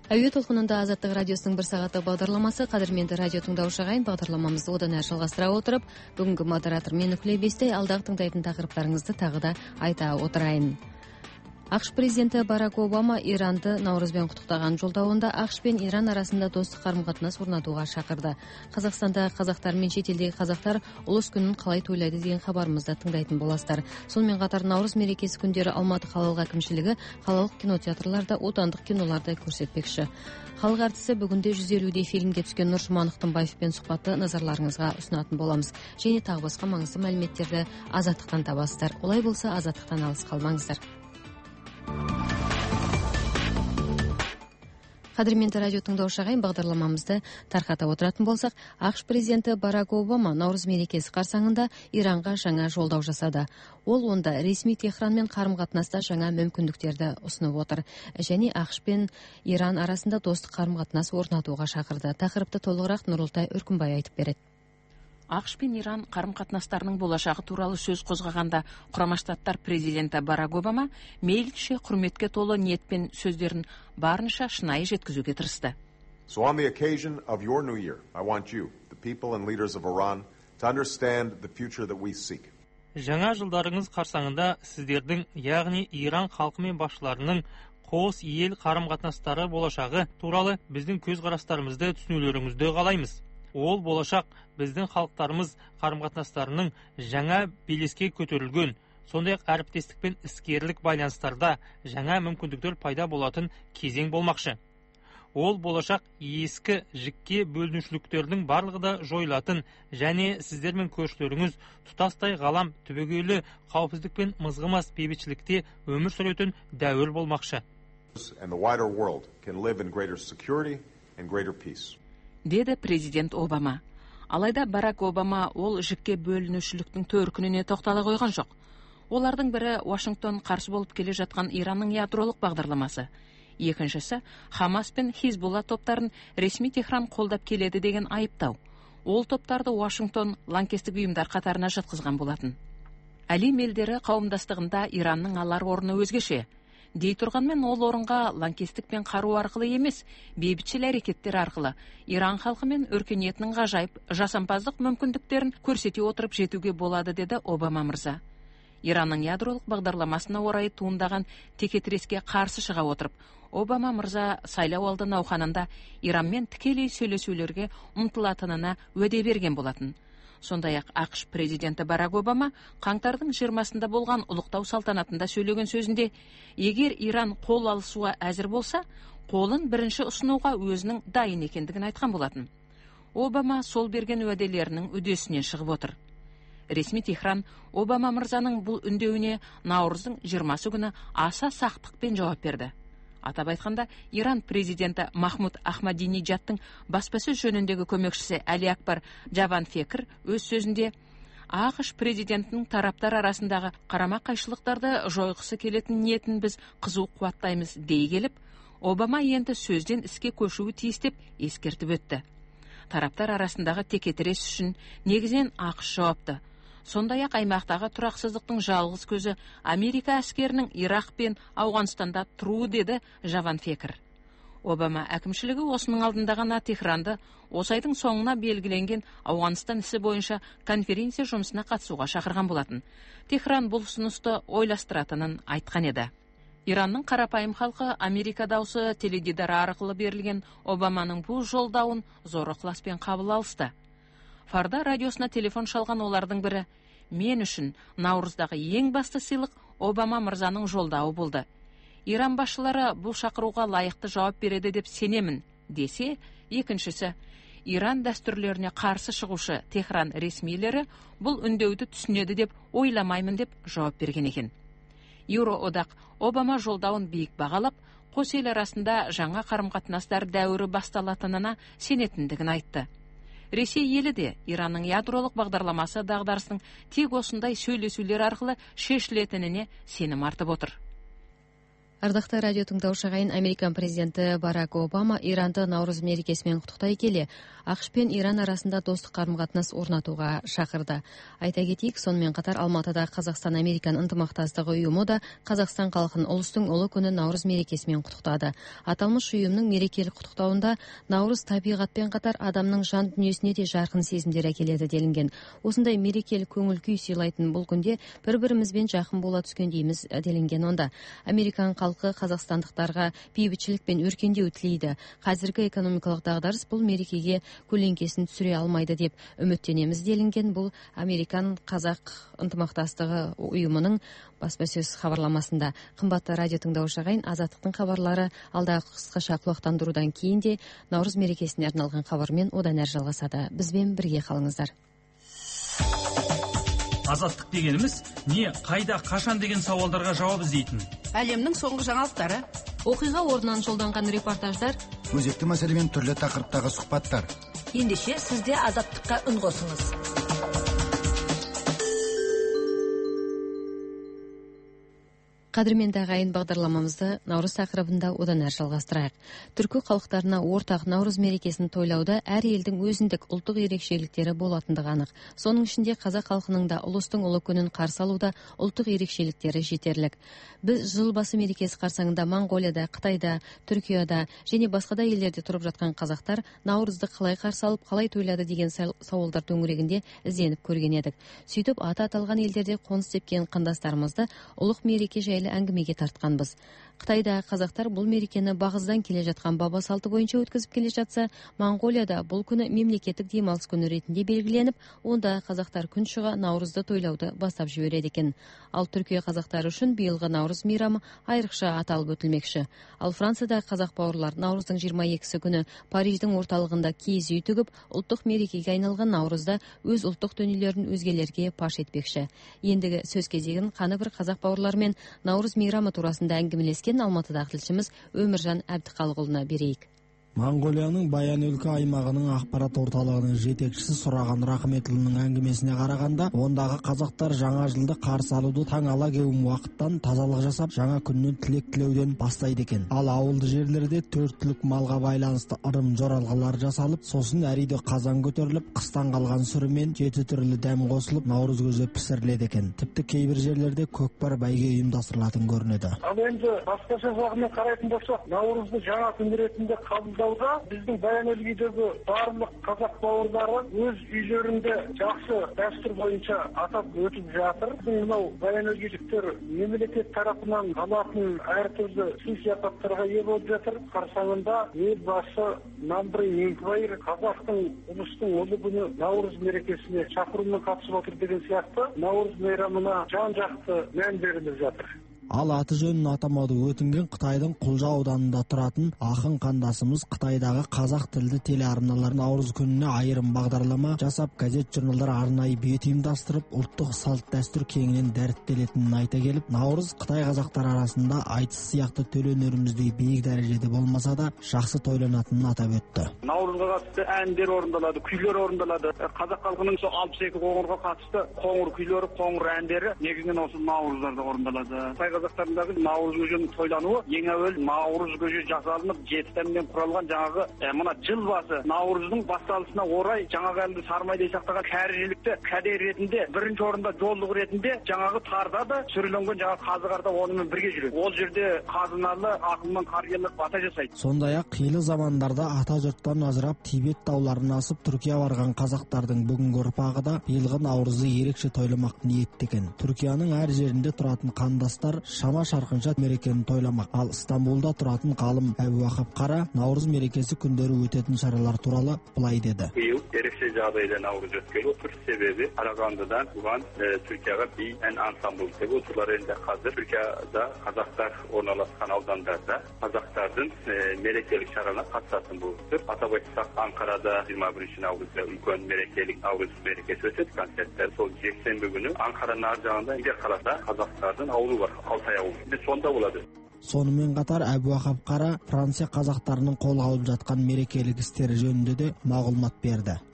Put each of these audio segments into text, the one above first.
Әуе толқынында Азаттық радиосының 1 сағаттық бағдарламасы. Қадірменді радио тыңдаушы ағайын, бағдарламамызды одан әрі жалғастыра отырып, бүгінгі модератор мен Үкілей Бестай алдағы тыңдайтын тақырыптарыңызды тағы да айта отырайын. ақш президенті Барак Обама Иранды Наурызбен құттықтаған жолдауында ақш пен Иран арасында достық қарым-қатынас орнатуға шақырды. Қазақстанда қазақтар мен шетелдегі қазақтар ұлыс күнін қалай тойлайды деген хабарымызды тыңдайтын боласыздар. Сонымен қатар Наурыз мерекесі күндері Алматы қалалық әкімшілігі қалалық кинотеатрларда отандық киноларды көрсетпекші. Халық әртісі бүгінде 150-дей фильмге түскен Нұр Жұманов Тынбаевпен сұхбатты назарларыңызға ұсынатын боламыз. Және тағы басқа маңызды мәліметтерді Азаттықтан табасыздар. Олай болса, Азаттықтан алыс қалмаңыздар. Қадірменді радио тыңдаушы ағайын, бағдарламамызды тарқата отыратын болсақ, ақш президенті Барак Обама Наурыз мерекесі қарсаңында Иранға жаңа жолдау жасады. Ол онда ресми Техранмен қарым-қатынаста жаңа мүмкіндіктерді ұсынып отыр және ақш пен Иран арасында достық қарым-қатынас орнатуға шақырды. Тақырыпты толығырақ Нұрылтай Үркімбай айтып береді. ақш пен Иран қарым-қатынастарының болашағы туралы сөз қозғағанда Құрама Штаттар президенті Барак Обама мейлінше құрметке толы ниетпен сөздерін барынша шынайы жеткізуге тырысты. So on the occasion of your new year, I want you, the people and leaders of Iran, to understand the future that we seek. Жаңа жылдарыңыз қарсаңында сіздердің, яғни Иран халқы мен басшыларының қос ел қарым-қатынастары болашағы туралы біздің көзқарастарымызды түсінулеріңізді қалаймыз. Ол болашақ біздің халықтарымыз қарым-қатынастарының жаңа белеске көтерілген, сондай-ақ әріптестік пен іскерлік байланыстарда жаңа мүмкіндіктер пайда болатын кезең болмақшы. Ол болашақ ескі жікке бөлінушіліктердің барлығы да жойылатын және сіздер мен көршілеріңіз тұтастай ғалам түбегейлі қауіпсіздік пен мызғымас бейбітшілікте өмір сүретін дәуір болмақшы. And the wider world can live in greater security and greater peace. Деді президент Обама. Алайда Барак Обама ол жікке бөлінушіліктің төркініне тоқтала қойған жоқ. Олардың бірі Вашингтон қарсы болып келе жатқан Иранның ядролық бағдарламасы. Екіншісі Хамас пен Хизбулла топтарын ресми Техран қолдап келеді деген айыптау. Ол топтарды Вашингтон лаңкестік ұйымдар қатарына жатқызған болатын. Әлем елдері қауымдастығында Иранның алар орны өзгеше. Дей тұрғанмен ол орынға лаңкестікпен қару арқылы емес, бейбітшіл әрекеттер арқылы Иран халқы мен өркениетінің ғажайып жасампаздық мүмкіндіктерін көрсете отырып жетуге болады, деді Обама мырза. Иранның ядролық бағдарламасына орай туындаған текетіреске қарсы шыға отырып, Обама мырза сайлау алды науқанында Иранмен тікелей сөйлесулерге ұмтылатынына уәде берген болатын. Сондай-ақ ақш президенті Барак Обама қаңтардың 20-сында болған ұлықтау салтанатында сөйлеген сөзінде, егер Иран қол алысуға әзір болса, қолын бірінші ұсынуға өзінің дайын екендігін айтқан болатын. Обама сол берген уәделерінің үдесінен шығып отыр. Ресми Техран Обама мырзаның бұл үндеуіне Наурыздың 20 күні аса сақтықпен жауап берді. Атап айтқанда, Иран президенті Махмуд Ахмадинеджадтың баспасөз жөніндегі көмекшісі Әли Акбар Джаванфекр өз сөзінде, ақш президентінің тараптар арасындағы қарама қайшылықтарды жойғысы келетін ниетін біз қызу қуаттаймыз дей келіп, Обама енді сөзден іске көшуі тиіс деп ескертіп өтті. Тараптар арасындағы текетірес үшін негізінен ақш жауапты. Сондай-ақ аймақтағы тұрақсыздықтың жалғыз көзі Америка әскерінің Ирақ пен Ауғанстанда тұруы, деді Джаванфекр. Обама әкімшілігі осының алдында ғана Техранды осы айдың соңына белгіленген Ауғанстан ісі бойынша конференция жұмысына қатысуға шақырған болатын. Техран бұл ұсынысты ойластыратынын айтқан еді. Иранның қарапайым халқы Америка даусы теледидары арқылы берілген Обаманың бұл жолдауын зор ықыласпен қабыл алысты. Фарда радиосына телефон шалған олардың бірі, мен үшін Наурыздағы ең басты сыйлық Обама мырзаның жолдауы болды. Иран басшылары бұл шақыруға лайықты жауап береді деп сенемін, десе, екіншісі, Иран дәстүрлеріне қарсы шығушы Техран ресмилері бұл үндеуді түсінеді деп ойламаймын деп жауап берген екен. Еуроодақ Обама жолдауын биік бағалап, қос ел арасында жаңа қарым-қатынастар дәуірі басталатынына сенетіндігін айтты. Ресей елі де Иранның ядролық бағдарламасы дағдарысының тек осындай сөйлесулер арқылы шешілетініне сенім артып отыр. Ардакты радио тыңдаушы агайын, Американ президенти Барак Обама Иранды Наурыз мерекесимен куттуктай келе АКШ пен Иран арасында достук карым-катнаш орнатууга шакырды. Айта кетейик, сонымен катар Алматыда Казакстан-Американ ынтымактастыгы уюму да Казакстан калкын улустун улуу күнү Наурыз мерекесимен куттуктады. Аталмыш уюмдун мерекелик куттуктауында Наурыз табигатпен катар адамдын жан дүйнөсүнө да жаркын сезимдер әкеледі делинген. Осындай мерекелик көңүл күй сыйлайтын бул күндө бири-бирибизбен жакын боло түскөндөйбүз делинген. Онда Американ калкы казакстандыктарга бейбитчилик пен өркөндөө тилейди. Казирги экономикалык дагдарыс бул мерекеге көлеңкесин түсүрө алмайды деп үмүттөнөбүз делинген. Бул Американ Казак ынтымактастыгы уюмунун баспасөз кабарламасында. Кымбатты радио тыңдаушы агайын, Азаттыктын кабарлары алдагы кыскача кулактандыруудан кийин де Наурыз мерекесине арналган кабар менен одан ары жалгасады. Биз менен бирге калыңыздар. Азаттык дегенimiz не, кайда, кашан деген сабалдарга жооп издейтин. Әлемнің соңғы жаңалықтары, окуйга ордунан жолдонгон репортаждар, өзекті мәселемен түрлі тақырыптағы сұхбаттар. ендеше сізде азаттыққа үн қосыңыз. Кадырменди агайын, багдарламамызды Наурыз такырыбында одан ары жалгастырайык. Түркү калктарына ортак Наурыз мерекесин тойлоодо ар элдин өзүндүк улуттук эрекчеликтери болатындыгы анык. Сонун ичинде казак калкынын да улустун улуу күнүн каршы алууда улуттук эрекчеликтери жетерлик. Биз жыл басы мерекеси карсаңында Монголияда, Кытайда, Түркияда жана башка да элдерде туруп жаткан казактар Наурызды калай каршы алып, калай тойлады деген сабалдар төңүрөгүндө изденип көргөн едик. Сүйтүп аты аталган элдерде конус тепкен кандастарыбызды улук мереке жайлы әңгімеге тартканбыз. Кытайда казактар бул мерекени багыздан келе жаткан баба салты боюнча өткөзүп келе жатса, Монголияда бул күнү мемлекеттик демалыс күнү ретинде белгиленип, онда казактар күн чыга Наурызды тойлоуду баштап жиберет экен. Ал Түркия казактары үчүн быйылгы Наурыз мейрамы айрыкча аталып өтүлмекчи. Ал Францияда казак бауырлар Наурыздын 22-си күнү Париждин орталыгында кийиз үй тигип, улуттук мерекеге айналган Наурызда өз улуттук дөнүлөрүн өзгелерге паш этпекчи. Эндиги сөз кезегин каны бир казак бауырлар менен Наурыз мейрамы туурасында әңгимелескен Алматыдагы тилчimiz Өмүржан Абдыкалыгулуна берейик. Монголиянын Баян өлкө аймагынын акпарат орталыгынын жетекчиси Сураган Рахметулунун әңгимесине караганда, ондагы казактар жаңа жылды каршы алууду таң ала кеуим убакыттан тазалык жасап, жаңа күндүн тилек тилеудөн баштайт экен. Ал ауылды жерлерде 4 түлүк малга байланыштуу ырым жоралгалар жасалып, сосын әриде казан көтөрүлүп, кыстан калган сүрү менен 7 түрлүү дәм косулуп, Наурыз көзү писирилет экен. Типти кээ бир жерлерде көкпар байге уюмдастырылатын көрүнөдү. Ал энди башкача жагынан карайтын болсок, Наурызды жаңа күн ретинде кабылдоо биздин Баян өлкөдөгү барлык казак бауырлары өз үйлөрүндө жакшы дастур боюнча атап өтүп жатыр. Мынау Баян өлкөлүктөр мемлекет тарапынан алатын ар түрдүү сый-сыяпаттарга ээ болуп жатыр. Карсаңында эл башы Намбрый Ниңкбайыр казактын улустун улуу күнү Наурыз мерекесине чакырууна катышып отур деген сыяктуу Наурыз мейрамына жан-жакты мән берилип жатыр. Ал аты жөнүн атамады өтүнген Кытайдын Кулжа ауданында туратын акын кандасымыз Кытайдагы казак тилдүү телеарналар Наурыз күнүнө айрым багдарлама жасап, газет журналдар арнайы бет уюмдастырып, улуттук салт дастур кеңинен дарыттелетинин айта келип, Наурыз Кытай казактары арасында айтыс сыяктуу төлөнөрүмүздөй бийик дарежеде болмаса да жакшы тойлонатынын атап өттү. Наурызга катышты әндер орындалады, күйлөр орындалады. Казак калкынын 62 коңурга катышты коңур күйлөрү, коңур әндери негизинен ошол Наурыздарда орындалады. Казактардагы Наурыз көжөнүн тойлануы эң әуел Наурыз көжө жасалынып, 7 тәмден куралган жаңагы мына жыл басы Наурыздын башталышына орай жаңагы элди сармайдай сактаган кәржиликте кәдер ретинде биринчи орунда жолдук ретинде жаңагы тарда да сүрүлөнгөн жаңа казыгарда ону менен бирге жүрөт. Ол жерде казыналы, акылман карыялык бата жасайт. Сондай-ак кыйла замандарда ата журттан ажырап Тибет тауларына асып Түркия барган казактардын бүгүнкү урпагы да быйылгы Наурызды эрекче тойломак ниетте экен. Түркиянын ар жеринде туратын кандастар шама шаркынча мерекени тойламак. Ал Стамбулда туратын калым Абубакап Кара Наурыз мерекеси күндөрү өтөтүн шаралар тууралуу булай деди. Быйыл эрекче жагдайда Наурыз өткөрүлүп отур. Себеби Карагандыдан туган Түркияга бий ансамбль деп отурлар. Энди азыр Түркияда казактар орналашкан аудандарда казактардын мерекелик шараларына катышатын болуптур. Атап айтсак, Анкарада 21 августта үлкөн мерекелик Наурыз мерекеси өтөт, концерттер. Сол жексенби күнү Анкаранын ар жагында Индеркалада казактардын ауылу бар. Сонда болады. Сонымен катар Абубакап Кара Франция казактарынын колго алып жаткан мерекелик истери жөнүндө да магулмат берди.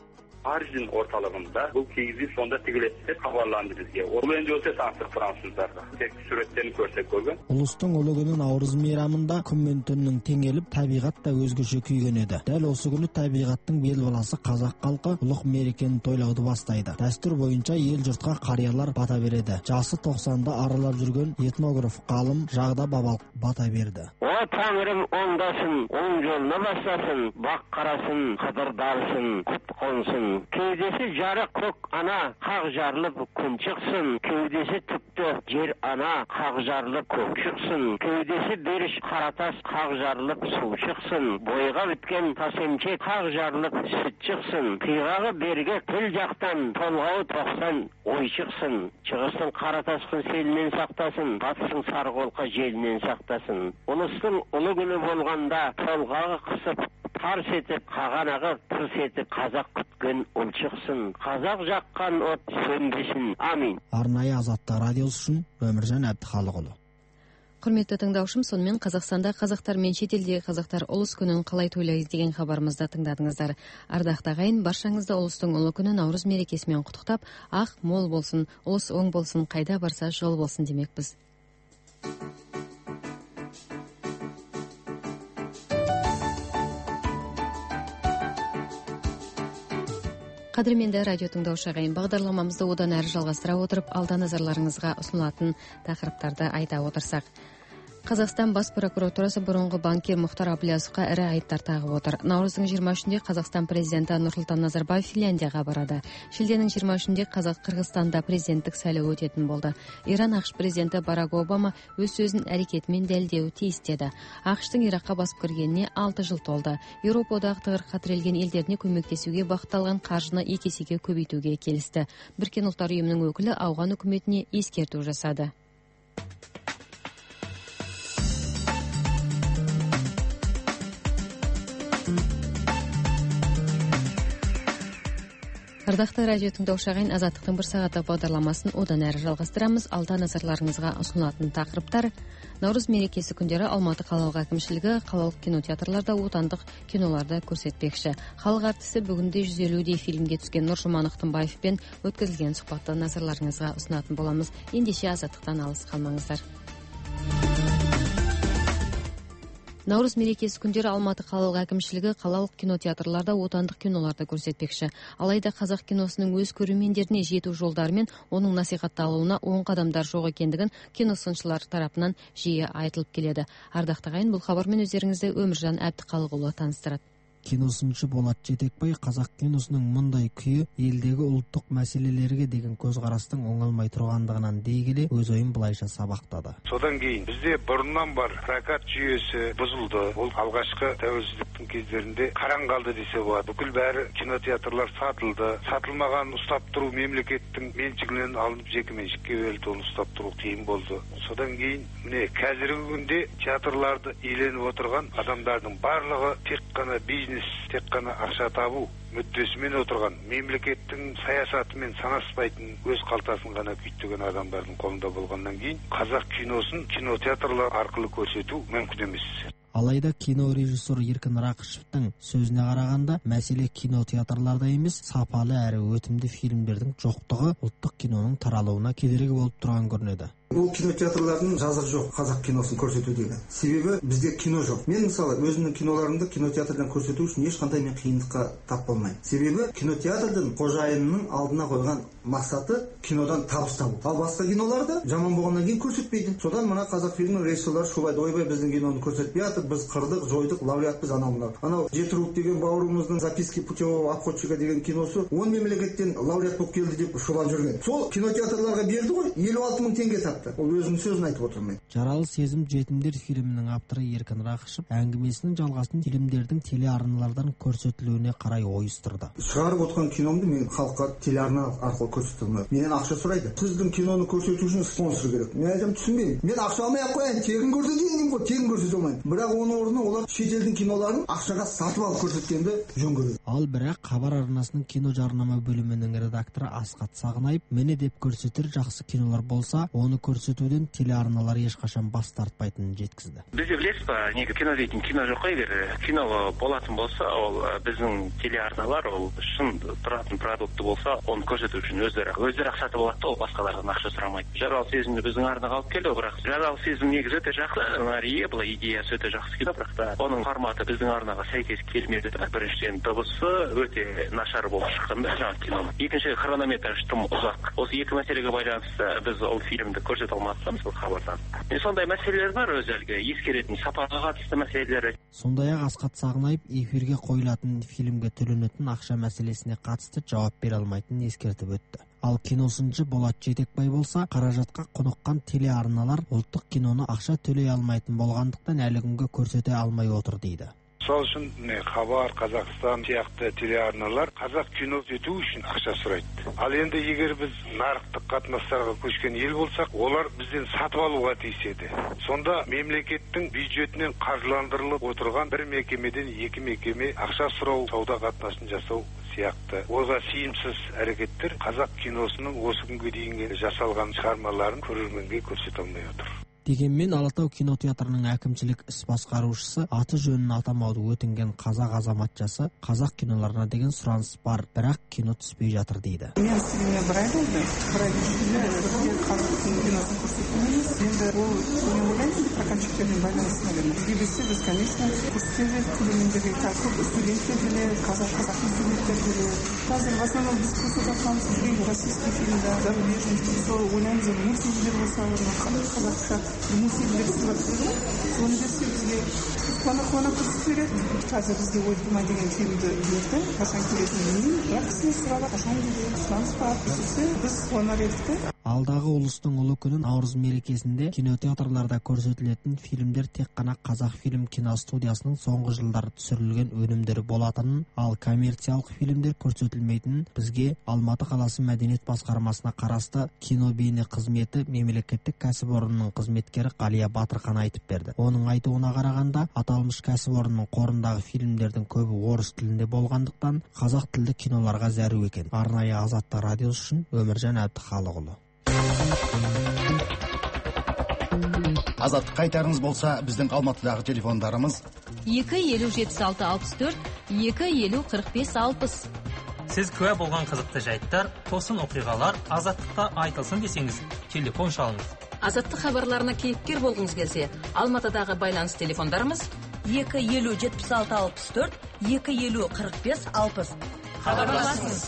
Arjin орталығында бұл киіз үй сонда тігіледі деп хабарланды бізге. Ол енді өте танысық француздарға. Тек суреттерін көрсек көрген. Ұлыстың ұлы күні Наурыз мейрамында күн мен түннің теңеліп, табиғат та өзгеше күйген еді. Дәл осы күні табиғаттың бел баласы қазақ халқы ұлық мерекені тойлауды бастайды. Дәстүр бойынша ел жұртқа қариялар бата береді. Жасы 90-да аралап жүрген этнограф ғалым Жағда Бабалық бата берді. О Тәңірім оңдасын, оң жолына бастасын, бақ қарасын, қыдырдарсын, құт қонсын. Кеудесі жарық көк ана, қақ жарылып күн шықсын. Кеудесі түкті жер ана, қақ жарылып көк шықсын. Кеудесі беріш қаратас, қақ жарылып су шықсын. Бойға біткен тасемчек, қақ жарылып сүт шықсын. Қиғағы берге тіл жақтан, толғауы 90 ой шықсын. Шығыстың қаратасқын селінен сақтасын, батыстың сарғолқа желінен сақтасын. Ұлыстың ұлы күні болғанда толғағы қысып, тарс етіп, қағанағы тырс етіп, қазақ күткен ұл шықсын. Қазақ жаққан от сөнбесін. Амин. Арнайы Азаттық радиосы үшін Өміржан Әбдіхалықұлы. Құрметті тыңдаушым, сонымен Қазақстанда қазақтар мен шетелдегі қазақтар ұлыс күнін қалай тойлайды деген хабарымызды тыңдадыңыздар. Ардақты ағайын, баршаңызды ұлыстың ұлы күні Наурыз мерекесімен құттықтап, ақ мол болсын, ұлыс оң болсын, қайда барса жол болсын демекпіз. Қадірменді радио тыңдаушы ағайын, бағдарламамызды одан әрі жалғастыра отырып, алда назарларыңызға ұсынылатын тақырыптарды айта отырсақ. Қазақстан бас прокуратурасы бұрынғы банкир Мұхтар Абылязовқа ірі айыптар тағып отыр. Наурыздың 23-інде Қазақстан президенті Нұрсұлтан Назарбаев Финляндияға барады. Шілденің 23-інде Қырғызстанда президенттік сайлау өтетін болды. Иран ақш президенті Барак Обама өз сөзін әрекетімен дәлелдеуі тиіс деді. ақштың Иракқа басып кіргеніне 6 жыл толды. Еуропа одағы тығырыққа тірелген елдеріне көмектесуге бағытталған қаржыны 2 есеге көбейтуге келісті. Біріккен ұлттар ұйымының өкілі ауған үкіметіне ескерту жасады. Ардақты радио тыңдаушы ағайын, Азаттықтың бір сағаттық бағдарламасын одан әрі жалғастырамыз. Алда назарларыңызға ұсынылатын тақырыптар: Наурыз мерекесі күндері Алматы қалалық әкімшілігі қалалық кинотеатрларда отандық киноларды көрсетпекші. Халық артисі бүгінде 150-дей фильмге түскен Нұржұман Ақтымбаевпен өткізілген сұхбатты назарларыңызға ұсынатын боламыз. Ендеше Азаттықтан алыс қалмаңыздар. Наурыз мерекесі күндері Алматы қалалық әкімшілігі қалалық кинотеатрларда отандық киноларды көрсетпекші. Алайда қазақ киносының өз көрермендеріне жету жолдары мен оның насихатталуына оң қадамдар жоқ екендігін киносыншылар тарапынан жиі айтылып келеді. Ардақты ағайын, бұл хабармен өздеріңізді Өміржан Әбдіхалықұлы таныстырады. Киносыншы Болат Жетекбай қазақ киносының мұндай күйі елдегі ұлттық мәселелерге деген көзқарастың оңалмай тұрғандығынан дей келе өз ойын былайша сабақтады. Содан кейін бізде бұрыннан бар прокат жүйесі бұзылды. Ол алғашқы тәуелсіздіктің кездерінде қараң қалды десе болады. Бүкіл бәрі кинотеатрлар сатылды. Сатылмаған ұстап тұру мемлекеттің меншігінен алынып жеке меншікке берілді. Оны ұстап тұру қиын болды. Содан кейін міне қазіргі күнде театрларды иеленіп отырған адамдардың барлығы тек қана бизнес, тек қана ақша табу мүддесімен отырған, мемлекеттің саясатымен санаспайтын, өз қалтасын ғана күйттеген адамдардың қолында болғаннан кейін қазақ киносын кинотеатрлар арқылы көрсету мүмкін емес. Алайда кино режиссер Еркін Рақышевтың сөзіне қарағанда, мәселе кинотеатрларда емес, сапалы әрі өтімді фильмдердің жоқтығы ұлттық киноның таралуына кедергі болып тұрған көрінеді. Ол кинотеатрлардың жазығы жоқ қазақ киносын көрсетудегі. Себебі бізде кино жоқ. Мен мысалы өзімнің киноларымды кинотеатрдан көрсету үшін ешқандай мен қиындыққа тап болмаймын. Себебі кинотеатрдың қожайынының алдына қойған мақсаты кинодан табыс табу. Ал басқа киноларды жаман болғаннан кейін көрсетпейді. Содан мына қазақ фильмінің режиссерлары шулайды: ойбай, біздің киноны көрсетпей жатыр, біз қырдық, жойдық, лауреатпыз анау. Анау Жетірук деген бауырымыздың записки путевого обходчика деген киносы 10 мемлекеттен лауреат болып келді деп шулап жүрген. Сол кинотеатрларға берді ғой, 56 мың теңге тапты. Ол өзінің сөзін айтып отырмын. Жаралы сезім жетімдер фильмінің авторы Еркін Рақышев әңгімесінің жалғасын фильмдердің телеарналардан көрсетілуіне қарай ойыстырды. Шығарып отқан киномды мен халыққа телеарна арқылы көрсетемін. Менен ақша сұрайды. Сіздің киноны көрсету үшін спонсор керек. Мен айтамын, түсінбеймін. Мен ақша алмай-ақ қояйын, тегін көрсетейін деймін ғой, тегін көрсете алмаймын. Бірақ оның орнына олар шетелдің киноларын ақшаға сатып алып көрсеткенді жөн көреді. Ал бірақ хабар арнасының кино жарнама бөлімінің редакторы Асқат Сағынайып міне деп көрсетер жақсы кино кинолар болса, оны көрсөтүүдөн телеарналар ешкачан бас тартпайтынын жеткизди. Бизде билесиз ба, неге кино дейтин кино жок кой, эгер кино болатын болсо, ол биздин телеарналар ол шын туратын продукты болсо, оны көрсөтүү үчүн өздөрү сатып алат да, ол башкалардан акча сурамайт. Жарал сезимди биздин арнага алып келди, бирок жарал сезим негизи өтө жакшы, бул идеясы өтө жакшы кино, бирок да онун форматы биздин арнага сайкес келмеди да. Биринчиден дыбысы өтө начар болуп чыккан да жаңы кино. Экинчи хронометраж тым узак. Осы эки маселеге байланыштуу биз ол фильмди көрсөтө алмадык бул кабардан. Сондай маселелер бар, өзүлгө эскеретін сапага катыштуу маселелер. Сондай-ак Аскат Сагынаев эфирге коюлатын фильмге төлөнөтүн акча маселесине катысты жооп бере алмайтынын эскертип өттү. Ал киносунчу Болот Жетекбай болса, каражатка конуккан телеарналар улуттук кинону акча төлөй алмайтын болгондуктан әлі күнгө көрсөтө алмай отур дейди. Сол үчүн Хабар, Казакстан сыяктуу телеарналар казак кино көрсөтүү үчүн акча сурайт. Ал энди эгер биз нарыктык катнаштарга көчкөн эл болсак, олар бизден сатып алууга тийишеди. Сонда мемлекеттин бюджетинен каржыландырылып отурган бир мекемеден эки мекеме акча суроо, сауда катнашын жасоо сыяктуу ойга сыйымсыз аракеттер казак киносунун осы күнгө дейинги жасалган чыгармаларын көрөрмөнгө көрсөтө алмай отур. Дегенмен Ала Тау кинотеатрынын әкімчілік іс басқарушысы аты жөнүн атамауды өтінген қазақ азаматчасы қазақ киноларына деген сұраныс бар, бірақ кино түспей жатыр дейді. Мен сізіне бір ай болды, бір ай ішінде қазақ киносын көрсетеміз. Енді ол мен ойлаймын, прокатчиктермен байланысты, наверное. Бізге берсе, біз, конечно, көрсетеміз, көрермендерге көп студенттер біледі, қазақ студенттер біледі. Қазір в основном біз көрсетіп жатқанымыз российский фильмдар, зарубежный, сол ойлаймыз, мультфильмдер болса, қазақша мультфильмдер сызып соны берсе бізге қуана көрсетіп береді. Қазір бізге ойдырма деген фильмді берді, қашан келетінін білмеймін, бірақ кісілер сұрады, қашан келеді, сұраныс бар, көрсетсе біз қуанар едік те. Алдағы улустун улуу күнү Наурыз мерекесинде кинотеатрларда көрсөтүлөтүн фильмдер тек гана Казак фильм киностудиясынын соңку жылдары түсүрүлгөн өнүмдөрү болатынын, ал коммерциялык фильмдер көрсөтүлмөйтүнүн бизге Алматы каласы Мәдениет баскармасына карасты кино бейне кызмети мемлекеттик кәсіпорынның кызметкери Галия Батырхан айтып берди. Онун айтуына караганда, аталмыш кәсіпорынның корундагы фильмдердин көбү орус тилинде болгондуктан казак тилдүү кинолорго зарыл экен. Арнайы Азаттык радиосу үчүн Өмүржан Абдыхалыгулу. Азаттык кайтарыңыз болса, биздин Алматыдагы телефондарымыз 2-50-76-64, 2-50-45-60. Сіз күә болған қызықты жайттар, тосын оқиғалар Азаттықта айтылсын десеңіз, телефон шалыңыз. Азаттық хабарларына кейіпкер болғыңыз келсе, Алматыдағы байланыс телефондарымыз 2-50-76-64, 2-50-45-60. Хабарласыңыз.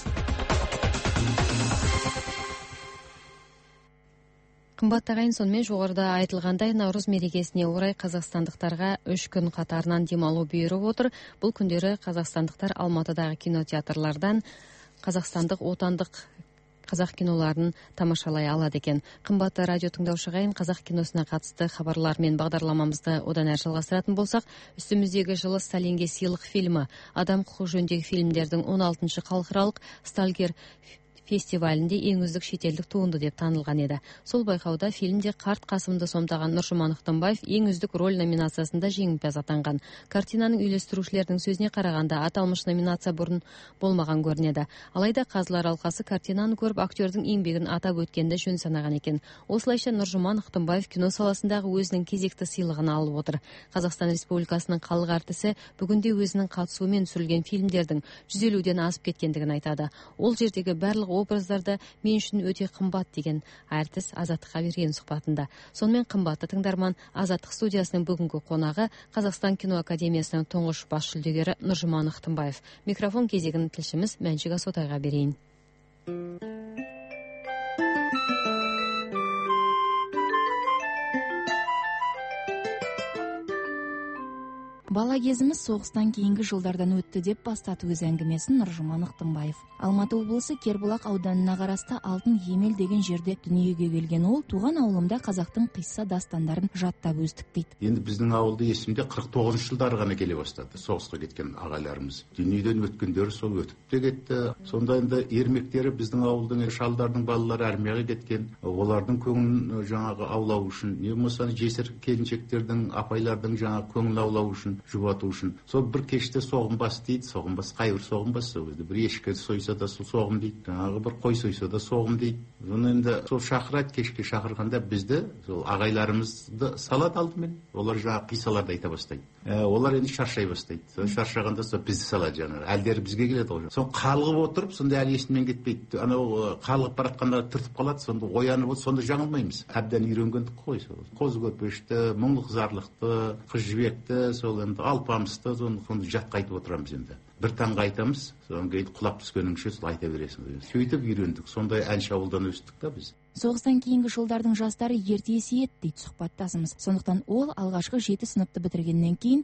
Қымбатты ағайын, сонымен жоғарыда айтылғандай Наурыз мерекесіне орай қазақстандықтарға 3 күн қатарынан демалу бұйырып отыр. Бұл күндері қазақстандықтар Алматыдағы кинотеатрлардан қазақстандық отандық қазақ киноларын тамашалай алады екен. Қымбатты радио тыңдаушы ағайын, қазақ киносына қатысты хабарлар мен бағдарламамызды одан әрі жалғастыратын болсақ, үстіміздегі жылы Сталинге сыйлық фильмі адам құқығы жөніндегі фильмдердің 16-шы халықаралық Сталгер фестивалінде ең үздік шетелдік туынды деп танылған еді. Сол байқауда фильмде қарт Қасымды сомдаған Нұржұман Ықтымбаев ең үздік роль номинациясында жеңімпаз атанған. Картинаның үйлестірушілердің сөзіне қарағанда аталмыш номинация бұрын болмаған көрінеді. Алайда Қазылар алқасы картинаны көріп актердің еңбегін атап өткенді жөн санаған екен. Осылайша Нұржұман Ықтымбаев кино саласындағы өзінің кезекті сыйлығын алып отыр. Қазақстан Республикасының халық артисі бүгінде өзінің қатысуымен түсірілген фильмдердің 150-ден асып кеткендігін айтады. Ол жердегі барлық образдарды мен үшін өте қымбат деген әртіс Азаттыққа берген сұхбатында. Сонымен қымбатты тыңдарман, Азаттық студиясының бүгінгі қонағы Қазақстан кино академиясының тұңғыш бас жүлдегері Нұржұман Ықтымбаев. Микрофон кезегін тілшіміз Мәншік Асотайға берейін. Бала кезіміз соғыстан кейінгі жылдардан өтті деп бастады өз әңгімесін Нұржұман Ықтымбаев. Алматы облысы Кербұлақ ауданына қарасты Алтын Емел деген жерде дүниеге келген ол, туған ауылымда қазақтың қисса дастандарын жаттап өстік дейді. Енді біздің ауылды есімде 49 жылдары ғана келе бастады. Соғысқа кеткен ағайларымыз. Дүниеден өткендері сол өтіп те кетті. Сонда енді ермектері біздің ауылдың шалдардың балалары армияға кеткен. Олардың көңілін жаңағы аулау үшін, не болмаса жесір келіншектердің, апайлардың жаңағы көңіл аулау үшін жұбату үшін. Сол бір кеште соғымбас дейді, соғымбас қайбір соғымбас, сол кезде бір ешкі сойса да сол соғым дейді, жаңағы бір қой сойса да соғым дейді. Соны енді сол шақырады, кешке шақырғанда бізді сол ағайларымызды салады алдымен, олар жаңағы қисаларды айта бастайды. Олар енді шаршай бастайды. Шаршағанда сол бізді салады жаңағы. Әлдері бізге келеді ғой. Сол қалғып отырып, сонда әлі есімнен кетпейді. Анау қалғып бара жатқанда түртіп қалады, сонда оянып от, сонда жаңылмаймыз. Әбден үйренгендік қой сол. Қозы көрпешті, мұңлық зарлықты, қыз жібекті, сол енді алпамысты, соны жатқа айтып отырамыз енді. Бір таңға айтамыз, содан кейін құлап түскеніңше сол айта бересің. Сөйтіп үйрендік. Сондай әнші ауылдан өстік та біз. Соғыстан кейінгі жылдардың жастары ерте есейеді дейді сұхбаттасымыз. Сондықтан ол алғашқы 7 сыныпты бітіргеннен кейін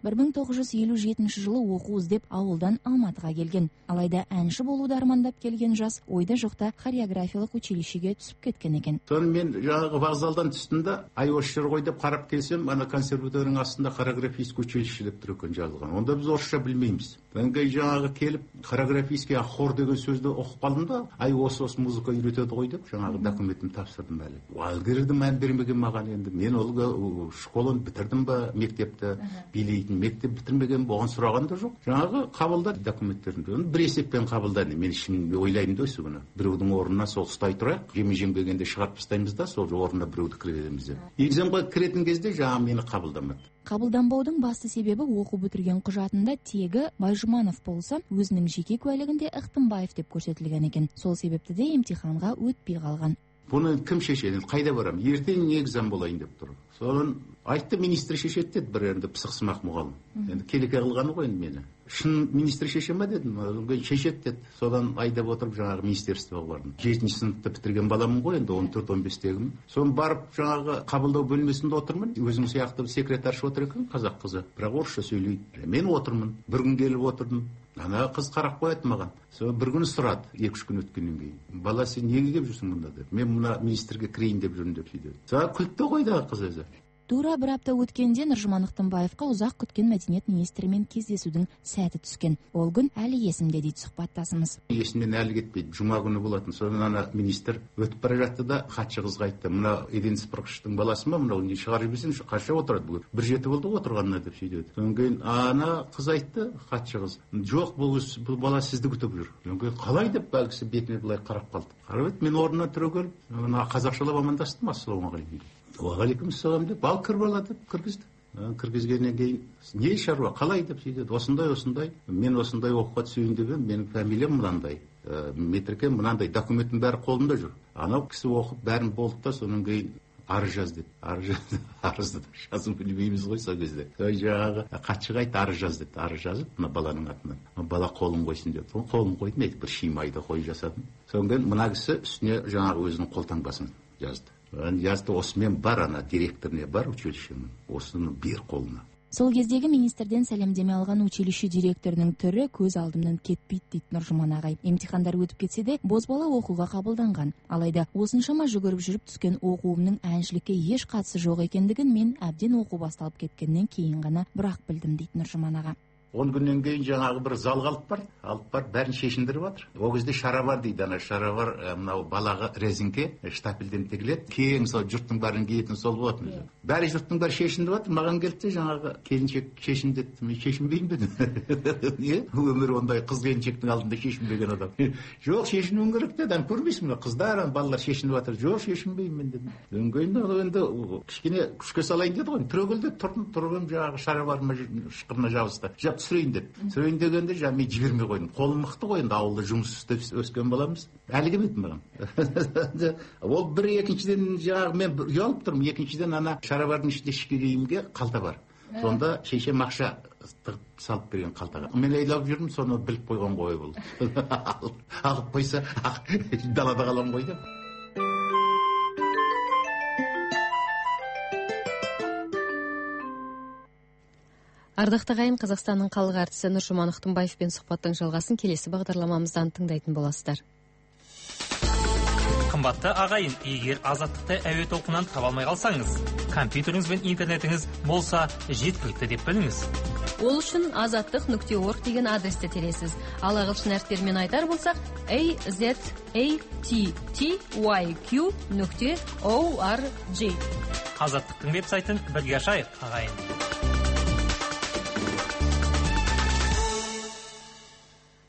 1957 жылы оқу іздеп ауылдан Алматыға келген. Алайда әнші болуды армандап келген жас ойда жоқта хореографиялық училищеге түсіп кеткен екен. Соны мен жаңағы вокзалдан түстім да, ай осы жер ғой деп қарап келсем, ана консерваторияның астында хореографический училище деп тұр екен жазылған. Онда біз орысша білмейміз. Жаңағы келіп хореографический хор деген сөзді оқып қалдым да, ай осы музыка үйретеді ғой деп жаңағы документімді тапсырдым әлі. Алгерді мән бермеген маған енді. Мен ол школаны бітірдім ба, мектепті билейтін мектеп бітірмеген, оған сұраған да жоқ. Жаңағы қабылдады документтерін. Бір есеппен қабылдады. Мен ішімде ойлаймын да осы күні. Біреудің орнына сол ұстай тұрайық, жемегенде шығарып тастаймыз да, сол орнына біреуді кіреміз. Экзаменға кіретін кезде жаңағы мені қабылдамады. Қабылданбаудың басты себебі оқу бітірген құжатында тегі Байжұманов болса, өзінің жеке куәлігінде Ықтымбаев деп көрсетілген екен. Сол себепті де емтиханға өтпей қалған. Бұны кім шешеді? Қайда барам? Ертең экзамен болайын деп тұр. Содан айтты, министр шешеді деді, бір енді пысық-сымақ мұғалім. Енді келеке қылғаны ғой енді мені. Шын министр шеше ма дедім, шешеді деді. Содан айдап отырып жаңағы министерствоға бардым. 7-ші сыныпты бітірген баламын ғой, енді 14-15-тегімін. Соны барып жаңағы қабылдау бөлмесінде отырмын. Өзім сияқты секретаршы отыр екен, қазақ қызы. Бірақ орысша сөйлейді. Мен отырмын. Бір күн келіп отырдым. Ана қыз қарап қояды маған. Сол бір күн сұрады, 2-3 күн өткеннен кейін. Бала, сен неге келіп жүрсің мұнда деп. Мен мына министрге кірейін деп жүрмін деп сөйдеді. Сол күлді қойды қыз өзі. Тура бір апта өткенде Нұржұман Ықтымбаевқа ұзақ күткен мәдениет министрімен кездесудің сәті түскен. Ол күн әлі есімде дейді сұхбаттасымыз. Есімнен әлі кетпейді. Жұма күні болатын. Содан ана министр өтіп бара жатты да хатшы қызға айтты. Мына еден сыпырғыштың баласы ма? Мынау не шығарып жіберсең, қанша отырады бүгін? 1:07 болды отырғанына деп сөйдеді. Содан кейін ана қыз айтты, хатшы қыз. Жоқ, бұл бала сізді күтіп жүр. Содан кейін қалай деп бәлкісі бетіне былай қарап қалды. Қарап мен орнынан түрегеліп, қазақшалап амандастым, ассалаумағалейкум. Уағалейкумассалам деп, ал кір бала деп кіргізді. Кіргізгеннен кейін не шаруа, қалай деп сөйдеді. Осындай, мен осындай оқуға түсейін деп едім, менің фамилиям мынандай, метрикем мынандай, документім бәрі қолымда жүр. Анау кісі оқып бәрін болды да, содан кейін арыз жаз деді. Арызды жазып білмейміз ғой сол кезде. Жаңағы хатшыға айтты, арыз жаз деді. Арыз жазып, мына баланың атынан. Бала қолын қойсын деді. Қолын қойдым, бір шимайды қой жасадым. Содан кейін мына кісі үстіне жаңағы өзінің қолтаңбасын жазды. Жазды, осымен бар ана директоріне бар училищенің, осыны бер қолына. Сол кездегі министрден сәлемдеме алған училище директорының түрі көз алдымнан кетпейді дейді Нұржұман ағай. Емтихандар өтіп кетсе де, бозбала оқуға қабылданған. Алайда осыншама жүгіріп жүріп түскен оқуымның әншілікке еш қатысы жоқ екендігін мен әбден оқу басталып кеткеннен кейін ғана бірақ білдім дейді Нұржұман аға. 10 күннен кейін жаңағы бір залға алып бар, бәрін шешіндіріп жатыр. Ол кезде шаровар дейді, ана шаровар мынау балаға резинке штапельден тігіледі. Кең сол жұрттың бәрін киетін сол болатын. Бәрі жұрттың бәрі шешіндіріп жатыр. Маған келді жаңағы келіншек шешін деді. Мен шешінбеймін дедім. Не? Өмір ондай қыз келіншектің алдында шешінбеген адам. Жоқ, шешінуің керек деді. Көрмейсің бе? Қыздар, балалар шешініп жатыр. жоқ, шешінбеймін мен дедім. Енді кішкене күшке салайын деді ғой. Түрегелді тұрдым жаңағы шароварыма шықырына жабысты. Түсірейін дегенде мен жібермей қойдым. Қолым мықты ғой, енді ауылда жұмыс істеп өскен баламыз. Әлі келмеді маған. Ол бір, екіншіден жаңағы мен ұялып тұрмын. Екіншіден ана шаровардың ішінде ішкі киімге қалта бар. Сонда шешем ақша салып берген қалтаға. Мен ойлап жүрмін, соны біліп қойған ғой бұл. Алып қойса далада қалам ғой деп. Ардақты ағайын, Қазақстанның халық әртісі Нұржұман Ықтымбаевпен сұхбаттың жалғасын келесі бағдарламамыздан тыңдайтын боласыздар. Қымбатты ағайын, егер азаттықты әуе толқынынан таба алмай қалсаңыз, компьютеріңіз бен интернетіңіз болса жеткілікті деп біліңіз. Ол үшін azatliq.org деген адресті тересіз. Ал ағылшын әріптерімен айтар болсақ, azattyq.org. Азаттықтың веб-сайтын бірге ашайық, ағайын.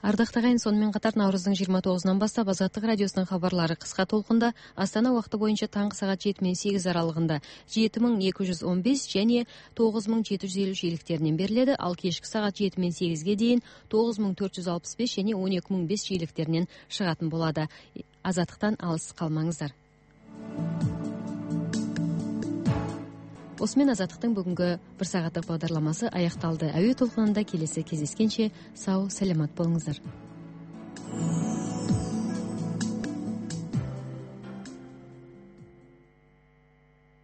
Ардактуу агайын, сонымен катар Наурыздын 29-нан баштап Азаттык радиосунун кабарлары кыска толкунда Астана убакыты боюнча таңкы саат 7 менен 8 аралыгында 7215 және 9750 жиіликтеринен берилет. Ал кечки саат 7 менен 8ге дейин 9465 және 12005 жиіликтеринен чыгатын болот. Азаттыктан алыс калмаңыздар. Осымен Азаттыктын бүгүнкү бир сааттык бағдарламасы аякталды. Әуе толкунунда келесі кездескенче сау, саламат болуңуздар.